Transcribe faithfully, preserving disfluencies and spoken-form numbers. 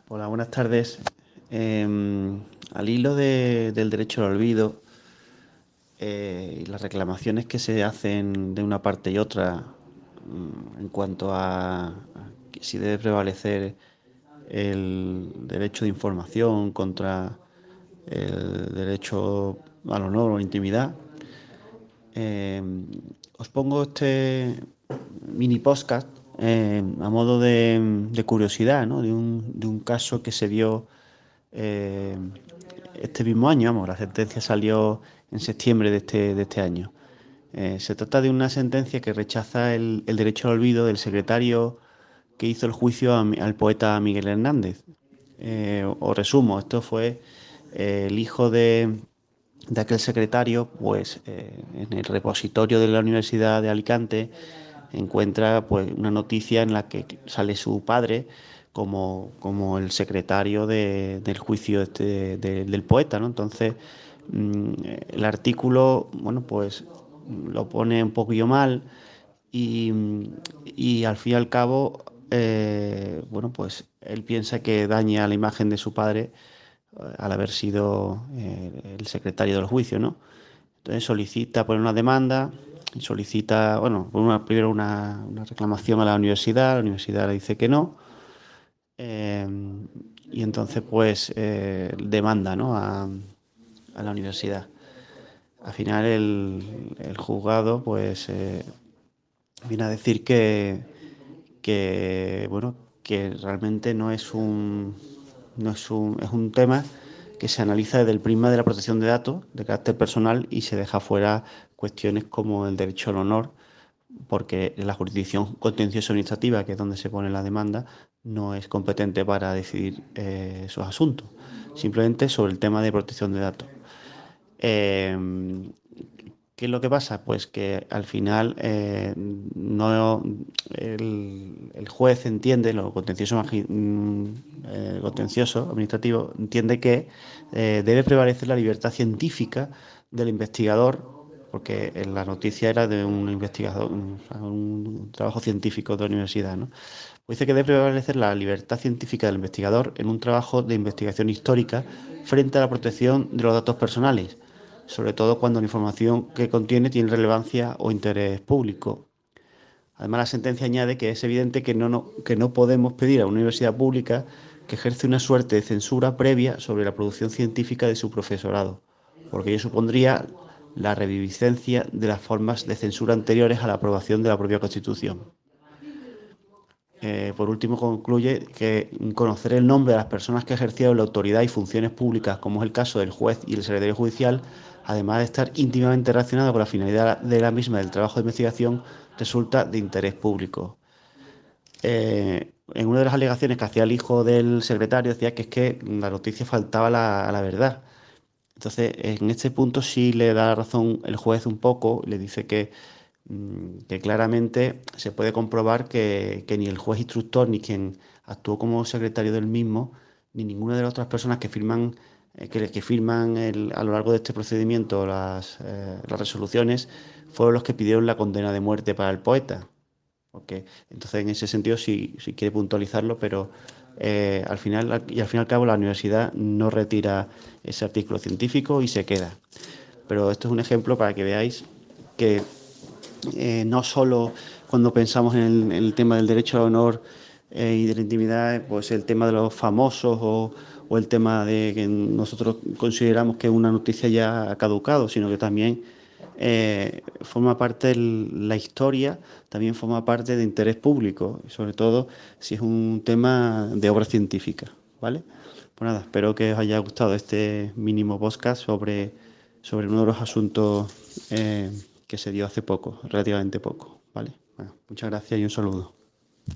Hola, buenas tardes. Em, al hilo de- del derecho al olvido eh, y las reclamaciones que se hacen de una parte y otra mm, en cuanto a, a que si debe prevalecer el derecho de información contra el derecho al honor o intimidad, em, os pongo este mini podcast eh, a modo de, de curiosidad, ¿no? De un, de un caso que se dio eh, este mismo año. Vamos, la sentencia salió en septiembre de este, de este año. Eh, se trata de una sentencia que rechaza el, el derecho al olvido del secretario que hizo el juicio a al poeta Miguel Hernández. Eh, os resumo, esto fue eh, el hijo de, de aquel secretario, pues eh, en el repositorio de la Universidad de Alicante encuentra pues una noticia en la que sale su padre como, como el secretario de, del juicio este, de, del poeta, ¿no? Entonces, mmm, el artículo, bueno, pues lo pone un poquillo mal y, y al fin y al cabo, eh, bueno, pues él piensa que daña la imagen de su padre eh, al haber sido eh, el secretario del juicio, ¿no? Entonces solicita poner una demanda, solicita, bueno, una, primero una, una reclamación a la universidad, la universidad le dice que no, eh, y entonces pues eh, demanda, ¿no? a, a la universidad. Al final el, el juzgado pues eh, viene a decir que, que, bueno, que realmente no es un, no es un, es un tema que se analiza desde el prisma de la protección de datos de carácter personal y se deja fuera cuestiones como el derecho al honor, porque la jurisdicción contencioso administrativa, que es donde se pone la demanda, no es competente para decidir eh, esos asuntos, simplemente sobre el tema de protección de datos. Eh, ¿Qué es lo que pasa? Pues que al final eh, no, el, el juez entiende, lo contencioso, mm, eh, contencioso administrativo, entiende que eh, debe prevalecer la libertad científica del investigador, porque en la noticia era de un investigador, un, un trabajo científico de la universidad, ¿no? Pues dice que debe prevalecer la libertad científica del investigador en un trabajo de investigación histórica frente a la protección de los datos personales, sobre todo cuando la información que contiene tiene relevancia o interés público. Además, la sentencia añade que es evidente que no, no, que no podemos pedir a una universidad pública que ejerce una suerte de censura previa sobre la producción científica de su profesorado, porque ello supondría la reviviscencia de las formas de censura anteriores a la aprobación de la propia Constitución. Eh, por último, concluye que conocer el nombre de las personas que ejercieron la autoridad y funciones públicas, como es el caso del juez y el secretario judicial, además de estar íntimamente relacionado con la finalidad de la misma del trabajo de investigación, resulta de interés público. Eh, en una de las alegaciones que hacía el hijo del secretario decía que es que la noticia faltaba la, a la verdad. Entonces, en este punto sí le da razón el juez un poco, le dice que mm, que claramente se puede comprobar que, que ni el juez instructor ni quien actuó como secretario del mismo, ni ninguna de las otras personas que firman, eh, que, que firman el- a lo largo de este procedimiento las, eh, las resoluciones, fueron los que pidieron la condena de muerte para el poeta. Porque, entonces, en ese sentido, sí, sí quiere puntualizarlo, pero eh, al final, y al fin y al cabo, la universidad no retira ese artículo científico y se queda. Pero esto es un ejemplo para que veáis que eh, no solo cuando pensamos en el, en el tema del derecho al honor eh, y de la intimidad, pues el tema de los famosos o, o el tema de que nosotros consideramos que una noticia ya ha caducado, sino que también eh, forma parte de la historia, también forma parte de interés público, y sobre todo si es un tema de obra científica, ¿vale? Pues nada, espero que os haya gustado este mínimo podcast sobre, sobre uno de los asuntos eh, que se dio hace poco, relativamente poco, ¿vale? Bueno, muchas gracias y un saludo.